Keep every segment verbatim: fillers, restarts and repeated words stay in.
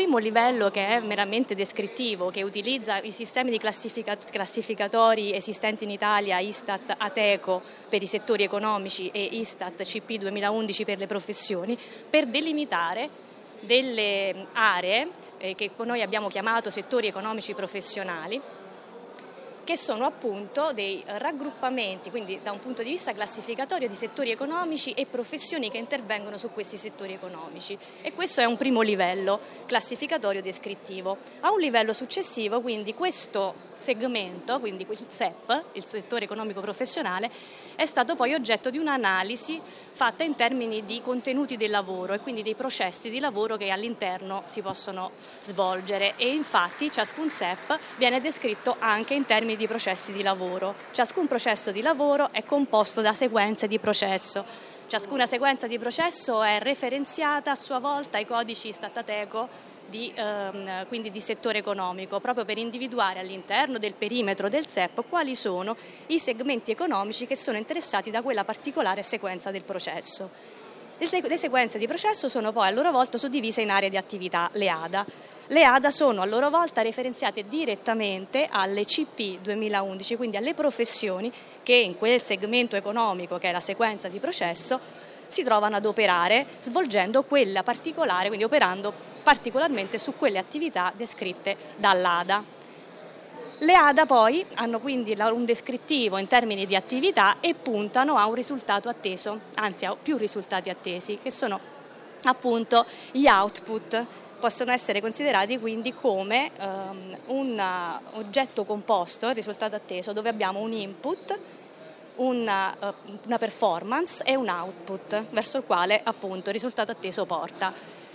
primo livello, che è meramente descrittivo, che utilizza i sistemi di classificat- classificatori esistenti in Italia, Istat Ateco per i settori economici e Istat C P duemilaundici per le professioni, per delimitare delle aree eh, che noi abbiamo chiamato settori economici professionali, che sono appunto dei raggruppamenti, quindi da un punto di vista classificatorio, di settori economici e professioni che intervengono su questi settori economici. E questo è un primo livello classificatorio descrittivo. A un livello successivo, quindi, questo segmento, quindi il S E P, il settore economico professionale, è stato poi oggetto di un'analisi fatta in termini di contenuti del lavoro e quindi dei processi di lavoro che all'interno si possono svolgere, e infatti ciascun S E P viene descritto anche in termini di processi di lavoro. Ciascun processo di lavoro è composto da sequenze di processo. Ciascuna sequenza di processo è referenziata a sua volta ai codici Statateco di, ehm, quindi di settore economico, proprio per individuare all'interno del perimetro del S E P quali sono i segmenti economici che sono interessati da quella particolare sequenza del processo. Le sequenze di processo sono poi a loro volta suddivise in aree di attività, le A D A. Le A D A sono a loro volta referenziate direttamente alle C P duemilaundici, quindi alle professioni che in quel segmento economico, che è la sequenza di processo, si trovano ad operare, svolgendo quella particolare, quindi operando particolarmente su quelle attività descritte dall'A D A. Le A D A poi hanno quindi un descrittivo in termini di attività e puntano a un risultato atteso, anzi a più risultati attesi, che sono appunto gli output. Possono essere considerati quindi come um, un oggetto composto, il risultato atteso, dove abbiamo un input, una, uh, una performance e un output, verso il quale appunto il risultato atteso porta.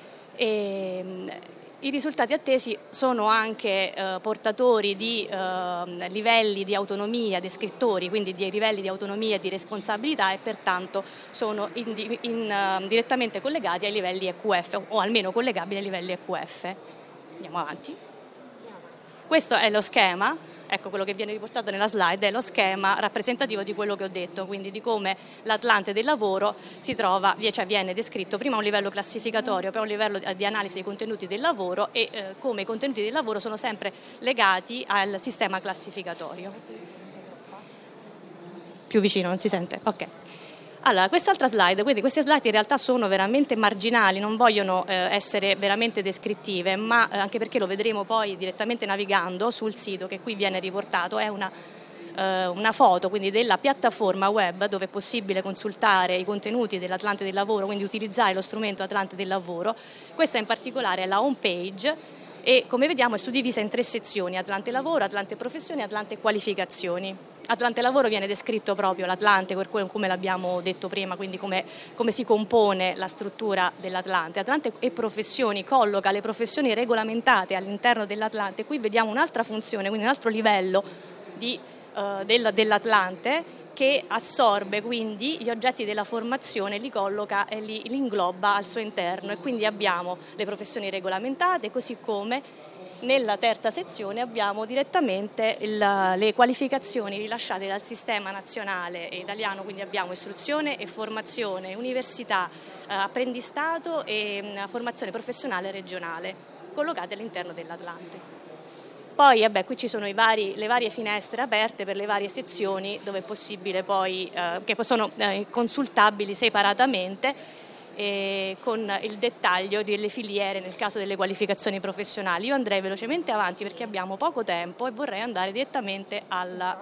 E, I risultati attesi sono anche eh, portatori di eh, livelli di autonomia descrittori, quindi di livelli di autonomia e di responsabilità, e pertanto sono in, in, uh, direttamente collegati ai livelli E Q F, o almeno collegabili ai livelli E Q F. Andiamo avanti. Questo è lo schema, ecco quello che viene riportato nella slide, è lo schema rappresentativo di quello che ho detto, quindi di come l'Atlante del lavoro si trova, cioè viene descritto prima a un livello classificatorio, poi a un livello di analisi dei contenuti del lavoro, e eh, come i contenuti del lavoro sono sempre legati al sistema classificatorio. Più vicino, non si sente? Ok. Allora, quest'altra slide, quindi queste slide in realtà sono veramente marginali, non vogliono eh, essere veramente descrittive, ma eh, anche perché lo vedremo poi direttamente navigando sul sito che qui viene riportato, è una, eh, una foto quindi della piattaforma web dove è possibile consultare i contenuti dell'Atlante del lavoro, quindi utilizzare lo strumento Atlante del lavoro. Questa in particolare è la home page e, come vediamo, è suddivisa in tre sezioni: Atlante lavoro, Atlante professioni e Atlante qualificazioni. Atlante lavoro viene descritto proprio l'Atlante, per cui, come l'abbiamo detto prima, quindi come, come si compone la struttura dell'Atlante. Atlante e professioni colloca le professioni regolamentate all'interno dell'Atlante. Qui vediamo un'altra funzione, quindi un altro livello di, uh, del, dell'Atlante, che assorbe quindi gli oggetti della formazione, li colloca e li, li ingloba al suo interno, e quindi abbiamo le professioni regolamentate, così come nella terza sezione abbiamo direttamente il, le qualificazioni rilasciate dal sistema nazionale e italiano, quindi abbiamo istruzione e formazione, università, eh, apprendistato e mh, formazione professionale regionale, collocate all'interno dell'Atlante. Poi vabbè, qui ci sono i vari, le varie finestre aperte per le varie sezioni, dove è possibile poi, eh, che sono eh, consultabili separatamente, e con il dettaglio delle filiere nel caso delle qualificazioni professionali. Io andrei velocemente avanti perché abbiamo poco tempo e vorrei andare direttamente alla,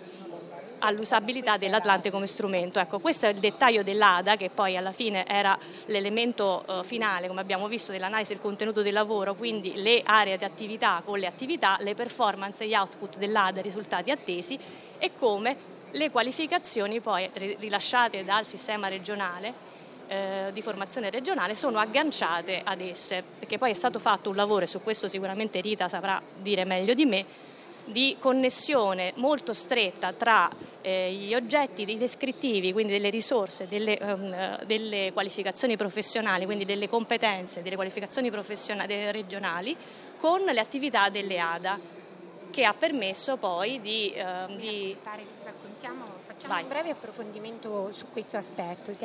all'usabilità dell'Atlante come strumento. Ecco, questo è il dettaglio dell'A D A, che poi alla fine era l'elemento uh, finale, come abbiamo visto, dell'analisi del contenuto del lavoro, quindi le aree di attività con le attività, le performance e gli output dell'A D A, risultati attesi, e come le qualificazioni poi rilasciate dal sistema regionale Eh, di formazione regionale sono agganciate ad esse, perché poi è stato fatto un lavoro, e su questo sicuramente Rita saprà dire meglio di me, di connessione molto stretta tra eh, gli oggetti dei descrittivi, quindi delle risorse, delle, um, delle qualificazioni professionali, quindi delle competenze, delle qualificazioni professionali regionali, con le attività delle A D A, che ha permesso poi di... Uh, di... Raccontiamo, facciamo Vai. un breve approfondimento su questo aspetto.